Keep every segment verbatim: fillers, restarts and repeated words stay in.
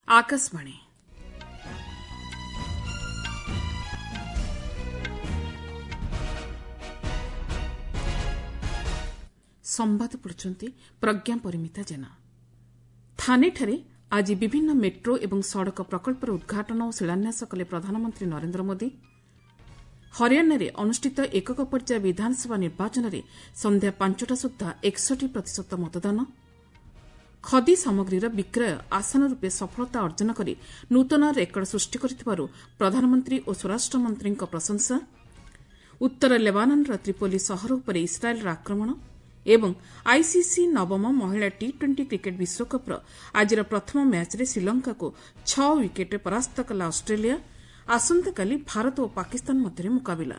आकाशवाणी संवाद पढ़ुछंती प्रज्ञा परिमिता जेना। थानेठारे आज विभिन्न मेट्रो एवं सड़क प्रकल्पर उद्घाटन और शिलान्यास कले प्रधानमंत्री नरेंद्र मोदी। हरियाणा रे अनुष्ठित एकक पर्याय विधानसभा निर्वाचन में संध्या पांचटा सुधा एकसठ प्रतिशत मतदान। खदी सामग्रीर विक्रय आसान रूपे सफलता अर्जन कर नूतन रेकर्ड सृष्टि कर प्रधानमंत्री और स्वराष्ट्र मंत्री प्रशंसा। उत्तर लेबाननर त्रिपोली सहर उपर इस्राएल आक्रमण एवं आईसीसी नवम महिला टी ट्वेंटी क्रिकेट विश्वकप्र आजिर प्रथम मैच रे श्रीलंका को छह विकेट परास्त कला ऑस्ट्रेलिया। आसंताकाली भारत और पाकिस्तान मध्य मुकाबिला।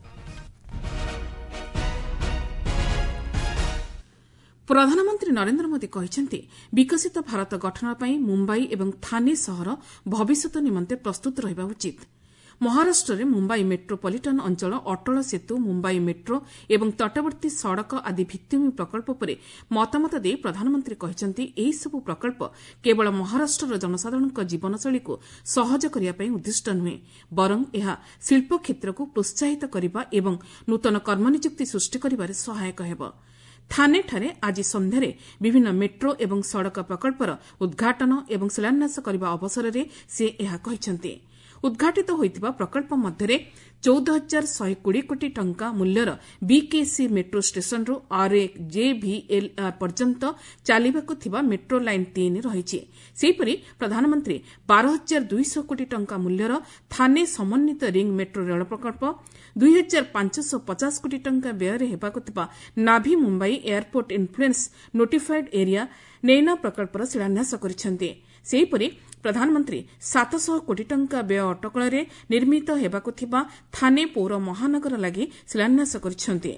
प्रधानमंत्री नरेंद्र मोदी कहते विकसित भारत गठन पर मुंबई एवं थाने सहर भविष्यत निमंते प्रस्तुत रहिबा उचित। महाराष्ट्र में मुंबई मेट्रोपॉलिटन अंचल अटल सेतु मुंबई मेट्रो एवं तटवर्ती सड़क आदि भित्तिभूमि प्रकल्प पर मतामत दे प्रधानमंत्री कहते एही सबु प्रकल्प केवल महाराष्ट्र जनसाधारण जीवनशैली को सहज करने उद्दिष्ट नुहे बरं यह शिल्प क्षेत्र को प्रोत्साहित करने एवं नूतन कर्मनियुक्ति सृष्टि करिबारे सहायक हेब। थानेठारे आज संध्यारे विभिन्न मेट्रो एवं सड़क प्रकल्पर उद्घाटन एवं शिलान्यास करने अवसर में से यह कहते। उद्घाटित होइतिबा प्रकल्प मध्यरे चौदह हजार शहे कोड़े कोटी टंका मूल्यर बीकेसी मेट्रो स्टेशन रु आर जेभीएलआर पर्यंत चालिबाकु थिबा मेट्रो लाइन तीन रहिछि। सेहिपरि प्रधानमंत्री बारह हजार दुईश कोटी टंका मूल्यर थाने समन्वित रिंग मेट्रो रेल प्रकल्प दुई हजार पांचश पचास कोटी टंका व्यय हेबाकु थिबा Navi Mumbai airport influence notified area Naina प्रकल्पर शिलान्यास करिसेंति। सेहिपरि प्रधानमंत्री सातश कोटी टंका व्यय अटकल निर्मित हेबाकु थिबा थाने पौर महानगर लागि शिलान्यास करिसेंति।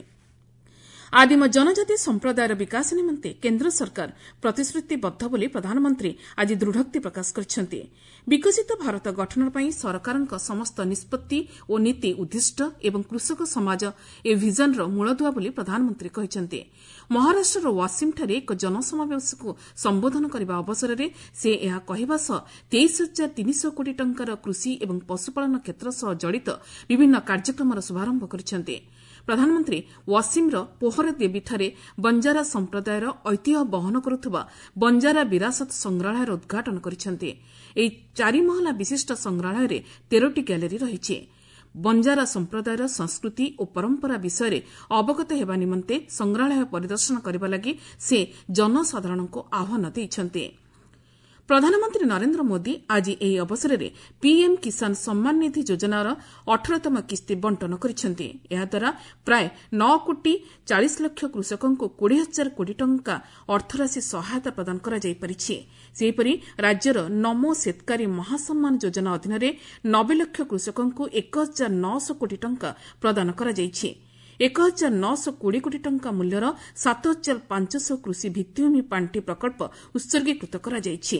आदिम जनजाति संप्रदायर विकास निमंते केंद्र सरकार प्रतिश्रुतिबद्ध बोली प्रधानमंत्री आज दृढ़ोक्ति प्रकाश करिसेंति। विकसित भारत गठन पर सरकारक समस्त निष्पत्ति और नीति उद्दिष्ट एवं कृषक समाज ए विजन मूलदुआ बोली प्रधानमंत्री कहते। महाराष्ट्र वासिमठारे एक जनसमावेश को संबोधन करने अवसर में से यह कहवा सह तेईस हजार तीनश कोटी टंकार कृषि एवं पशुपालन क्षेत्र सह जड़ित विभिन्न कार्यक्रम शुभारंभ करिसेंति। प्रधानमंत्री वासिमर पोहर देवीठारे बंजारा संप्रदायर ऐतिह्य बहन करुवा बंजारा विरासत संग्रहालयर उद्घाटन करिसेंति। एही चारि महला विशिष्ट संग्रहालय रे तेरटी गैलेरी रहिछि। बंजारा संप्रदायर संस्कृति और परंपरा विषय रे अवगत हेबा निमंते संग्रहालय परिदर्शन करबा लागि से जनसाधारण को आह्वान दैछन्ते। प्रधानमंत्री नरेंद्र मोदी आज एही अवसर में पीएम किसान सम्मान निधि योजनार अठारहतम किस्ती बंटन करिसेंति। एहाद्वारा प्राय नौ कोटी चालीस लाख कृषकों को कोड़े हजार कोटी टंका अर्थराशि सहायता प्रदान करा जाई परिछि। सेहिपरि राज्यर नमो शेतकारी महासम्मान योजना अधीन नब्बे लाख कृषकों को एक हजार नौश कोटी टंका प्रदान करा जाइछि। एक हजार नौश कोड़ी कोटी टंका मूल्यर सात हजार पांचश कृषि भित्तिभूमि पांठि प्रकल्प उत्सर्गीकृत करा जाइछि।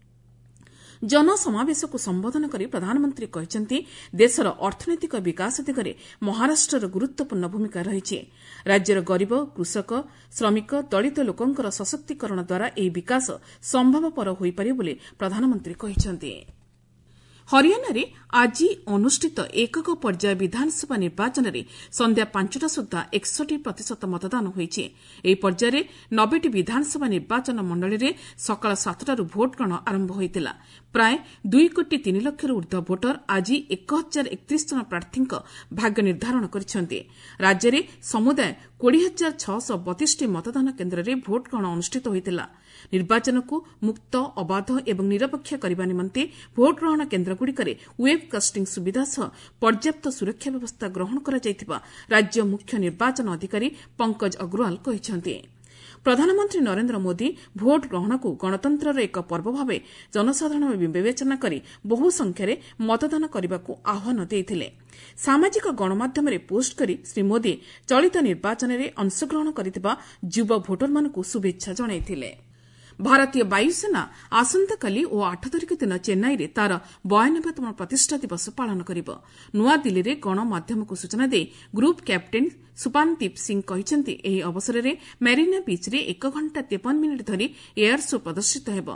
जनसमावेश को संबोधन कर प्रधानमंत्री कहते देशर अर्थनैतिक विकास दिगरे महाराष्ट्र गुरुत्वपूर्ण भूमिका रही। राज्यर गरीब कृषक श्रमिक दलित लोकंकर सशक्तिकरण द्वारा यह विकास संभवपर हो पारे बोली प्रधानमंत्री कहते। हरियाणा रे आज अनुष्ठित एकक पर्याय विधानसभा निर्वाचन में संध्या पांचटा सुधा एकसठ प्रतिशत मतदान होइछि। एही पर्याय नब्बे विधानसभा निर्वाचन मंडली रे सकाळ सातटारू भोट ग्रहण आरंभ होइतिला। प्राय दुई कोटी तीन लक्ष ऊर्ध्व भोटर आज एक हजार एकतीस जन प्रार्थी भाग्य निर्धारण करिसेंति। राज्य में समुदाय कोड़ी हजार छःश बतीस मतदान केन्द्र में भोट ग्रहण अनुष्ठित होइतिला। निर्वाचन को मुक्त अबाध एवं निरपेक्ष करने निमंते भोट ग्रहण केन्द्रगुड़िकरे वेबकास्टिंग सुविधा सह पर्याप्त सुरक्षा व्यवस्था ग्रहण करा जायतिबा राज्य मुख्य निर्वाचन अधिकारी पंकज अग्रवाल कहिसेंति। प्रधानमंत्री नरेंद्र मोदी भोट ग्रहण को गणतंत्र एक पर्व भाव जनसाधारण विवेचना करी बहु संख्यार मतदान करने को आह्वान देइथिले। सामाजिक गणमाध्यम रे पोस्ट करी श्री मोदी चलित निर्वाचन में अंशग्रहण करथिबा युवा भोटर मानकु शुभेच्छा जणाइथिले। भारतीय वायुसेना आसंताकाली और आठ तारिख दिन चेन्नई रे तार बयानबेतम प्रतिष्ठा दिवस पालन करिब। नुआदिल्ली रे गणमाध्यम को सूचना दे ग्रुप कैप्टेन सुपानदीप सिंह कहते एही अवसर में मेरीना बीच रे एक घंटा तेपन मिनिट धरी एयर शो प्रदर्शित हेब।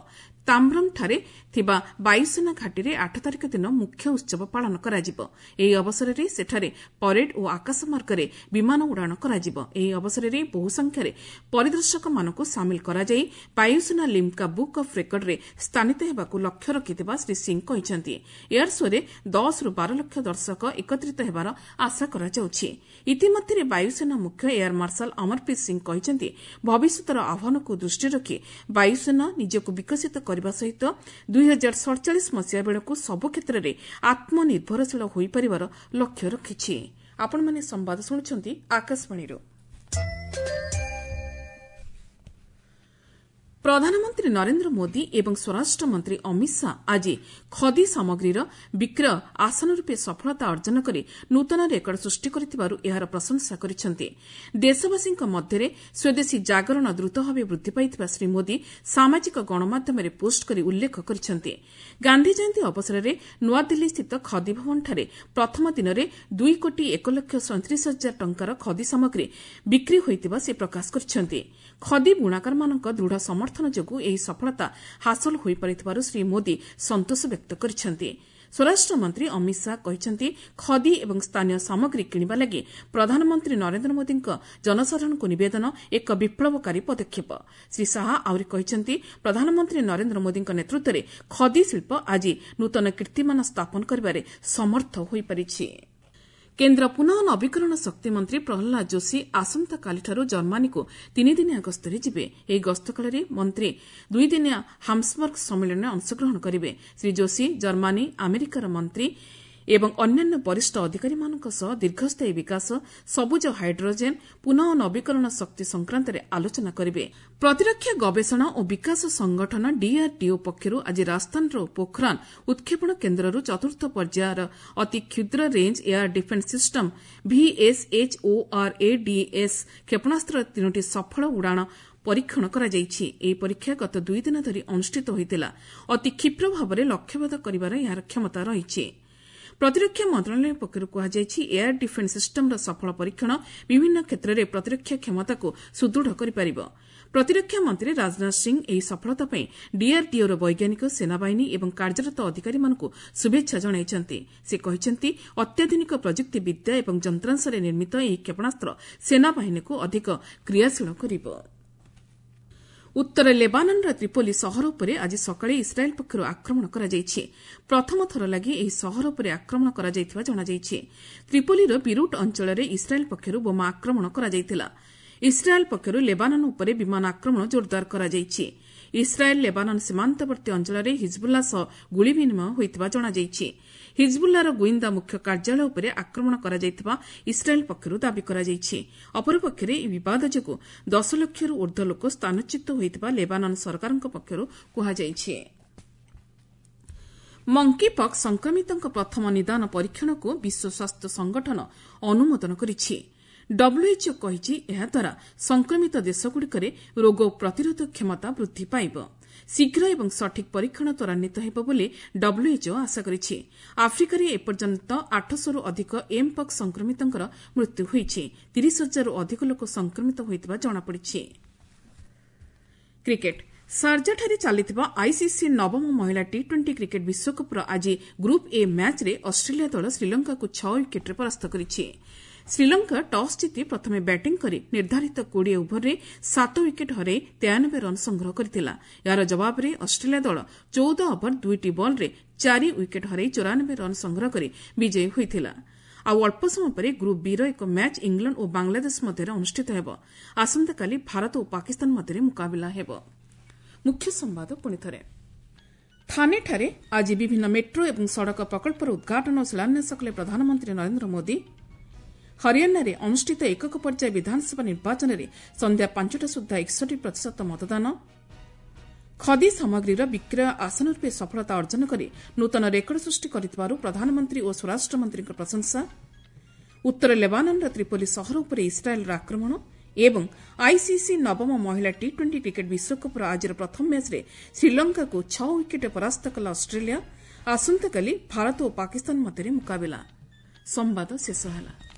ତାମ୍ବ୍ରମ୍ଠାରେ ଥିବା ବାୟୁସେନା ଘାଟିରେ ଆଠ ତାରିଖ ଦିନ ମୁଖ୍ୟ ଉତ୍ସବ ପାଳନ କରାଯିବ। ଏହି ଅବସରରେ ସେଠାରେ ପରେଡ୍ ଓ ଆକାଶମାର୍ଗରେ ବିମାନ ଉଡ଼ାଣ କରାଯିବ। ଏହି ଅବସରରେ ବହୁ ସଂଖ୍ୟାରେ ପରିଦର୍ଶକମାନଙ୍କୁ ସାମିଲ କରାଯାଇ ବାୟୁସେନା ଲିମ୍କା ବୁକ୍ ଅଫ୍ ରେକର୍ଡରେ ସ୍ଥାନିତ ହେବାକୁ ଲକ୍ଷ୍ୟ ରଖିଥିବା ଶ୍ରୀ ସିଂ କହିଛନ୍ତି। ଏୟାର ଶୋରେ ଦଶରୁ ବାର ଲକ୍ଷ ଦର୍ଶକ ଏକତ୍ରିତ ହେବାର ଆଶା କରାଯାଉଛି। ଇତିମଧ୍ୟରେ ବାୟୁସେନା ମୁଖ୍ୟ ଏୟାର ମାର୍ଶାଲ ଅମରପ୍ରୀତ ସିଂ କହିଛନ୍ତି, ଭବିଷ୍ୟତର ଆହ୍ୱାନକୁ ଦୃଷ୍ଟିରେ ରଖି ବାୟୁସେନା ନିଜକୁ ବିକଶିତ କରିବା ସହିତ ଦୁଇ ହଜାର ସଡ଼ଚାଳିଶ ମସିହା ବେଳକୁ ସବୁ କ୍ଷେତ୍ରରେ ଆତ୍ମନିର୍ଭରଶୀଳ ହୋଇପାରିବାର ଲକ୍ଷ୍ୟ ରଖିଛି। ଆପଣମାନେ ସମ୍ବାଦ ଶୁଣୁଛନ୍ତି ଆକାଶବାଣୀରୁ। ପ୍ରଧାନମନ୍ତ୍ରୀ ନରେନ୍ଦ୍ର ମୋଦି ଏବଂ ସ୍ୱରାଷ୍ଟ୍ର ମନ୍ତ୍ରୀ ଅମିତ ଶାହା ଆଜି ଖଦୀ ସାମଗ୍ରୀର ବିକ୍ରୟ ଆସନ ରୂପେ ସଫଳତା ଅର୍ଜନ କରି ନୂତନ ରେକର୍ଡ ସୃଷ୍ଟି କରିଥିବାରୁ ଏହାର ପ୍ରଶଂସା କରିଛନ୍ତି। ଦେଶବାସୀଙ୍କ ମଧ୍ୟରେ ସ୍ୱଦେଶୀ ଜାଗରଣ ଦ୍ରୁତ ଭାବେ ବୃଦ୍ଧି ପାଇଥିବା ଶ୍ରୀ ମୋଦି ସାମାଜିକ ଗଣମାଧ୍ୟମରେ ପୋଷ୍ଟ କରି ଉଲ୍ଲେଖ କରିଛନ୍ତି। ଗାନ୍ଧି ଜୟନ୍ତୀ ଅବସରରେ ନୂଆଦିଲ୍ଲୀସ୍ଥିତ ଖଦୀ ଭବନଠାରେ ପ୍ରଥମ ଦିନରେ ଦୁଇ କୋଟି ଏକ ଲକ୍ଷ ସଇଁତିରିଶ ହଜାର ଟଙ୍କାର ଖଦୀ ସାମଗ୍ରୀ ବିକ୍ରି ହୋଇଥିବା ସେ ପ୍ରକାଶ କରିଛନ୍ତି। ଖଦୀ ବୁଣାକାରମାନଙ୍କ ଦୃଢ଼ ସମର୍ଥନ ଯୋଗୁଁ ଏହି ସଫଳତା ହାସଲ ହୋଇପାରିଥିବାରୁ ଶ୍ରୀ ମୋଦି ସନ୍ତୋଷ ବ୍ୟକ୍ତ କରିଛନ୍ତି। ସ୍ୱରାଷ୍ଟ୍ରମନ୍ତ୍ରୀ ଅମିତ ଶାହା କହିଛନ୍ତି, ଖଦୀ ଏବଂ ସ୍ଥାନୀୟ ସାମଗ୍ରୀ କିଣିବା ଲାଗି ପ୍ରଧାନମନ୍ତ୍ରୀ ନରେନ୍ଦ୍ର ମୋଦିଙ୍କ ଜନସାଧାରଣଙ୍କୁ ନିବେଦନ ଏକ ବିପ୍ଳବକାରୀ ପଦକ୍ଷେପ। ଶ୍ରୀ ଶାହା ଆହୁରି କହିଛନ୍ତି, ପ୍ରଧାନମନ୍ତ୍ରୀ ନରେନ୍ଦ୍ର ମୋଦିଙ୍କ ନେତୃତ୍ୱରେ ଖଦୀ ଶିଳ୍ପ ଆଜି ନୂତନ କୀର୍ତ୍ତିମାନ ସ୍ଥାପନ କରିବାରେ ସମର୍ଥ ହୋଇପାରିଛି। କେନ୍ଦ୍ର ପୁନଃ ନବୀକରଣ ଶକ୍ତି ମନ୍ତ୍ରୀ ପ୍ରହ୍ଲାଦ ଯୋଶୀ ଆସନ୍ତାକାଲିଠାରୁ ଜର୍ମାନୀକୁ ତିନିଦିନିଆ ଗସ୍ତରେ ଯିବେ। ଏହି ଗସ୍ତ କାଳରେ ମନ୍ତ୍ରୀ ଦୁଇଦିନିଆ ହାମ୍ସବର୍ଗ ସମ୍ମିଳନୀରେ ଅଂଶଗ୍ରହଣ କରିବେ। ଶ୍ରୀ ଯୋଶୀ ଜର୍ମାନୀ, ଆମେରିକାର ମନ୍ତ୍ରୀ ଏବଂ ଅନ୍ୟାନ୍ୟ ବରିଷ୍ଠ ଅଧିକାରୀମାନଙ୍କ ସହ ଦୀର୍ଘସ୍ଥାୟୀ ବିକାଶ, ସବୁଜ ହାଇଡ୍ରୋଜେନ୍, ପୁନଃ ନବୀକରଣ ଶକ୍ତି ସଂକ୍ରାନ୍ତରେ ଆଲୋଚନା କରିବେ। ପ୍ରତିରକ୍ଷା ଗବେଷଣା ଓ ବିକାଶ ସଂଗଠନ ଡିଆର୍ଡିଓ ପକ୍ଷରୁ ଆଜି ରାଜସ୍ଥାନର ପୋଖରାନ ଉତ୍କ୍ଷେପଣ କେନ୍ଦ୍ରରୁ ଚତୁର୍ଥ ପର୍ଯ୍ୟାୟର ଅତି କ୍ଷୁଦ୍ର range air defence system VSHORADS କ୍ଷେପଣାସ୍ତ୍ରର ତିନୋଟି ସଫଳ ଉଡ଼ାଣ ପରୀକ୍ଷଣ କରାଯାଇଛି। ଏହି ପରୀକ୍ଷା ଗତ ଦୁଇ ଦିନ ଧରି ଅନୁଷ୍ଠିତ ହୋଇଥିଲା। ଅତି କ୍ଷିପ୍ର ଭାବରେ ଲକ୍ଷ୍ୟଭେଦ କରିବାର ଏହାର କ୍ଷମତା ରହିଛି। ପ୍ରତିରକ୍ଷା ମନ୍ତ୍ରଣାଳୟ ପକ୍ଷରୁ କୁହାଯାଇଛି, ଏୟାର ଡିଫେନ୍ସ ସିଷ୍ଟମର ସଫଳ ପରୀକ୍ଷଣ ବିଭିନ୍ନ କ୍ଷେତ୍ରରେ ପ୍ରତିରକ୍ଷା କ୍ଷମତାକୁ ସୁଦୃଢ଼ କରିପାରିବ। ପ୍ରତିରକ୍ଷା ମନ୍ତ୍ରୀ ରାଜନାଥ ସିଂ ଏହି ସଫଳତା ପାଇଁ ଡିଆର୍ଡିଓର ବୈଜ୍ଞାନିକ, ସେନାବାହିନୀ ଏବଂ କାର୍ଯ୍ୟରତ ଅଧିକାରୀମାନଙ୍କୁ ଶୁଭେଚ୍ଛା ଜଣାଇଛନ୍ତି। ସେ କହିଛନ୍ତି, ଅତ୍ୟାଧୁନିକ ପ୍ରଯୁକ୍ତି ବିଦ୍ୟା ଏବଂ ଯନ୍ତ୍ରାଂଶରେ ନିର୍ମିତ ଏହି କ୍ଷେପଣାସ୍ତ୍ର ସେନାବାହିନୀକୁ ଅଧିକ କ୍ରିୟାଶୀଳ କରିବ। ଉତ୍ତର ଲେବାନନର ତ୍ରିପୋଲି ସହର ଉପରେ ଆଜି ସକାଳେ ଇସ୍ରାଏଲ୍ ପକ୍ଷରୁ ଆକ୍ରମଣ କରାଯାଇଛି। ପ୍ରଥମ ଥର ଲାଗି ଏହି ସହର ଉପରେ ଆକ୍ରମଣ କରାଯାଇଥିବା ଜଣାଯାଇଛି। ତ୍ରିପୋଲିର ବିରୁଟ୍ ଅଞ୍ଚଳରେ ଇସ୍ରାଏଲ୍ ପକ୍ଷରୁ ବୋମା ଆକ୍ରମଣ କରାଯାଇଥିଲା। ଇସ୍ରାଏଲ୍ ପକ୍ଷରୁ ଲେବାନନ ଉପରେ ବିମାନ ଆକ୍ରମଣ ଜୋରଦାର କରାଯାଇଛି। ଇସ୍ରାଏଲ୍ ଲେବାନନ ସୀମାନ୍ତବର୍ତ୍ତୀ ଅଞ୍ଚଳରେ ହିଜ୍ବୁଲ୍ଲା ସହ ଗୁଳି ବିନିମୟ ହୋଇଥିବା ଜଣାଯାଇଛି। ହିଜ୍ବୁଲ୍ଲାର ଗୁଇନ୍ଦା ମୁଖ୍ୟ କାର୍ଯ୍ୟାଳୟ ଉପରେ ଆକ୍ରମଣ କରାଯାଇଥିବା ଇସ୍ରାଏଲ୍ ପକ୍ଷରୁ ଦାବି କରାଯାଇଛି। ଅପରପକ୍ଷରେ ଏହି ବିବାଦ ଯୋଗୁଁ ଦଶ ଲକ୍ଷରୁ ଊର୍ଦ୍ଧ୍ୱ ଲୋକ ସ୍ଥାନଚ୍ୟୁତ ହୋଇଥିବା ଲେବାନନ ସରକାରଙ୍କ ପକ୍ଷରୁ କୁହାଯାଇଛି। ମଙ୍କି ପକ୍ସ ସଂକ୍ରମିତଙ୍କ ପ୍ରଥମ ନିଦାନ ପରୀକ୍ଷଣକୁ ବିଶ୍ୱ ସ୍ୱାସ୍ଥ୍ୟ ସଂଗଠନ ଅନୁମୋଦନ କରିଛି। ଡବ୍ଲ୍ୟୁଏଚ୍ଓ କହିଛି, ଏହାଦ୍ୱାରା ସଂକ୍ରମିତ ଦେଶଗୁଡ଼ିକରେ ରୋଗ ପ୍ରତିରୋଧ କ୍ଷମତା ବୃଦ୍ଧି ପାଇବ। ଶୀଘ୍ର ଏବଂ ସଠିକ୍ ପରୀକ୍ଷଣ ତ୍ୱରାନ୍ୱିତ ହେବ ବୋଲି ଡବ୍ଲ୍ୟୁଏଚ୍ଓ ଆଶା କରିଛି। ଆଫ୍ରିକାରେ ଏପର୍ଯ୍ୟନ୍ତ ଆଠଶହରୁ ଅଧିକ ଏମ୍ପକ୍ସ ସଂକ୍ରମିତଙ୍କର ମୃତ୍ୟୁ ହୋଇଛି। ତିରିଶ ହଜାରରୁ ଅଧିକ ଲୋକ ସଂକ୍ରମିତ ହୋଇଥିବା ଜଣାପଡ଼ିଛି। କ୍ରିକେଟ୍ ସାର୍ଜାଠାରେ ଚାଲିଥିବା ଆଇସିସି ନବମ ମହିଳା ଟି ଟ୍ୱେଣ୍ଟି କ୍ରିକେଟ୍ ବିଶ୍ୱକପ୍ର ଆଜି ଗ୍ରୁପ୍ ଏ ମ୍ୟାଚ୍ରେ ଅଷ୍ଟ୍ରେଲିଆ ଦଳ ଶ୍ରୀଲଙ୍କାକୁ ଛଅ ୱିକେଟ୍ରେ ପରାସ୍ତ କରିଛି। ଶ୍ରୀଲଙ୍କା ଟସ୍ ଜିତି ପ୍ରଥମେ ବ୍ୟାଟିଂ କରି ନିର୍ଦ୍ଧାରିତ କୋଡ଼ିଏ ଓଭରରେ ସାତ ୱିକେଟ୍ ହରାଇ ତେୟାନବେ ରନ୍ ସଂଗ୍ରହ କରିଥିଲା। ଏହାର ଜବାବରେ ଅଷ୍ଟ୍ରେଲିଆ ଦଳ ଚଉଦ ଓଭର ଦୁଇଟି ବଲ୍ରେ ଚାରି ୱିକେଟ୍ ହରାଇ ଚଉରାନବେ ରନ୍ ସଂଗ୍ରହ କରି ବିଜୟୀ ହୋଇଥିଲା। ଆଉ ଅଳ୍ପ ସମୟ ପରେ ଗ୍ରୁପ୍ ବି'ର ଏକ ମ୍ୟାଚ୍ ଇଂଲଣ୍ଡ ଓ ବାଂଲାଦେଶ ମଧ୍ୟରେ ଅନୁଷ୍ଠିତ ହେବ। ଆସନ୍ତାକାଲି ଭାରତ ଓ ପାକିସ୍ତାନ ମଧ୍ୟରେ ମୁକାବିଲା ହେବ। ମୁଖ୍ୟ ସମ୍ବାଦ ପୁଣିଥରେ। ଥାନେଠାରେ ଆଜି ବିଭିନ୍ନ ମେଟ୍ରୋ ଏବଂ ସଡ଼କ ପ୍ରକଳ୍ପର ଉଦ୍ଘାଟନ ଓ ଶିଳାନ୍ୟାସ କଲେ ପ୍ରଧାନମନ୍ତ୍ରୀ ନରେନ୍ଦ୍ର ମୋଦି। ହରିୟାଣାରେ ଅନୁଷ୍ଠିତ ଏକକ ପର୍ଯ୍ୟାୟ ବିଧାନସଭା ନିର୍ବାଚନରେ ସନ୍ଧ୍ୟା ପାଞ୍ଚଟା ସୁଦ୍ଧା ଏକଷଠି ପ୍ରତିଶତ ମତଦାନ। ଖଦୀ ସାମଗ୍ରୀର ବିକ୍ରୟ ଆସନ ରୂପେ ସଫଳତା ଅର୍ଜନ କରି ନୂତନ ରେକର୍ଡ ସୃଷ୍ଟି କରିଥିବାରୁ ପ୍ରଧାନମନ୍ତ୍ରୀ ଓ ସ୍ୱରାଷ୍ଟ୍ରମନ୍ତ୍ରୀଙ୍କ ପ୍ରଶଂସା। ଉତ୍ତର ଲେବାନନର ତ୍ରିପୋଲି ସହର ଉପରେ ଇସ୍ରାଏଲ୍ର ଆକ୍ରମଣ ଏବଂ ଆଇସିସି ନବମ ମହିଳା ଟି ଟ୍ୱେଣ୍ଟି କ୍ରିକେଟ୍ ବିଶ୍ୱକପ୍ର ଆଜିର ପ୍ରଥମ ମ୍ୟାଚ୍ରେ ଶ୍ରୀଲଙ୍କାକୁ ଛଅ ୱିକେଟ୍ରେ ପରାସ୍ତ କଲା ଅଷ୍ଟ୍ରେଲିଆ। ଆସନ୍ତାକାଲି ଭାରତ ଓ ପାକିସ୍ତାନ ମଧ୍ୟରେ ମୁକାବିଲା। ସମ୍ବାଦ ଶେଷ ହେଲା।